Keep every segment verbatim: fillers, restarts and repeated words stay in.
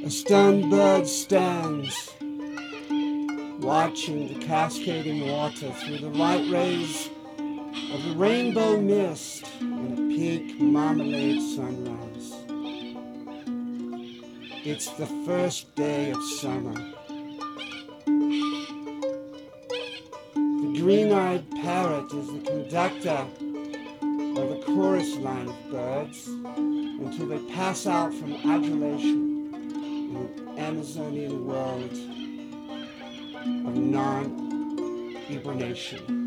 A stunned bird stands, watching the cascading water through the light rays of the rainbow mist in a pink marmalade sunrise. It's the first day of summer. The green-eyed parrot is the conductor of a chorus line of birds until they pass out from adulation in an Amazonian world of non-hibernation.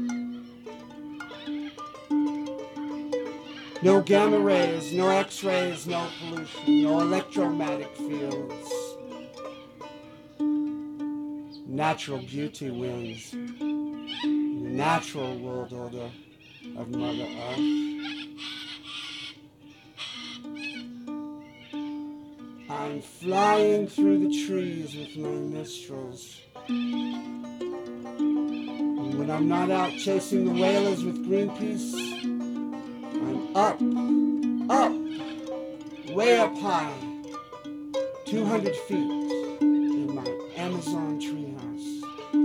No gamma rays, no X-rays, no pollution, no electromagnetic fields. Natural beauty wins in the natural world order of Mother Earth. I'm flying through the trees with my nostrils. And when I'm not out chasing the whalers with Greenpeace, I'm up, up, way up high, two hundred feet in my Amazon treehouse,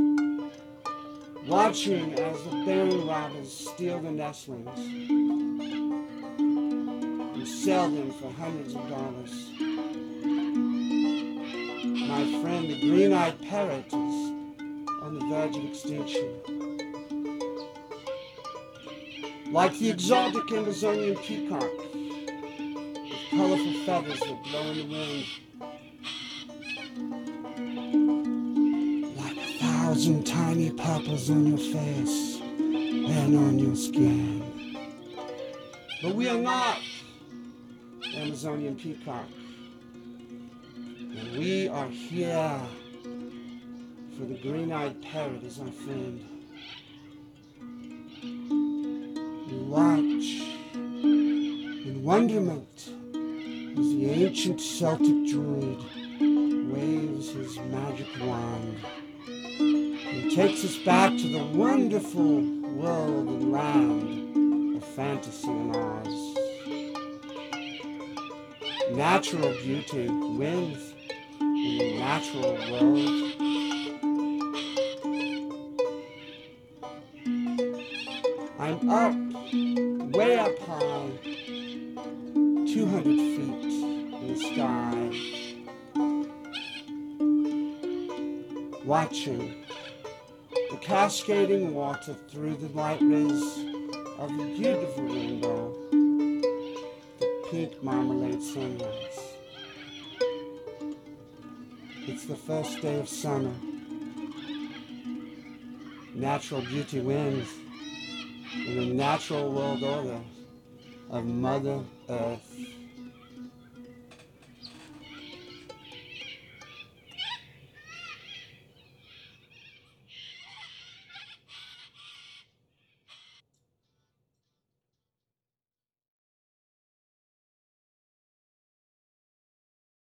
watching as the berry robbers steal the nestlings and sell them for hundreds of dollars. My friend, the green-eyed parrot, is on the verge of extinction. Like the exotic Amazonian peacock, with colorful feathers that blow in the wind. Like a thousand tiny purples on your face and on your skin. But we are not the Amazonian peacock. And we are here for the green-eyed parrot as our friend. We watch in wonderment as the ancient Celtic druid waves his magic wand and takes us back to the wonderful world and land of fantasy and Oz. Natural beauty wins in the natural world. I'm up, way up high, two hundred feet in the sky, watching the cascading water through the light rays of the beautiful rainbow, the pink marmalade sunrise. It's the first day of summer. Natural beauty wins in the natural world order of Mother Earth.